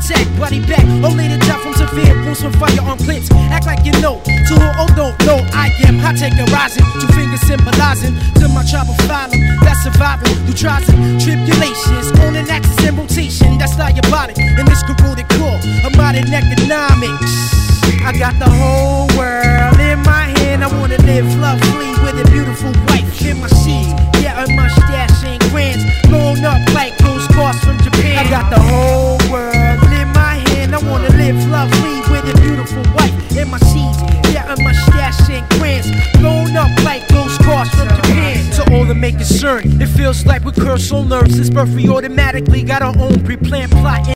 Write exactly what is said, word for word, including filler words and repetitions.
attack, body back, only to die from severe wounds from firearm clips. Act like you know, to who oh don't know, I am hot take a rising, two fingers symbolizing to my tribe of phylum that's surviving through trials and tribulations, on an axis in rotation that's diabolic in this corroded core of modern economics. I got the whole world in my hand. I wanna live lovely with a beautiful wife in my seat. Yeah, and my stash ain't grands, blown up like postcards from Japan. I got the whole world in my hand. I wanna live lovely with a beautiful wife in my seeds. Yeah, and my stash ain't grands, blown up like postcards from Japan. To all the make concern, it feels like we curse on nerves. This birth we automatically got our own pre-planned plot.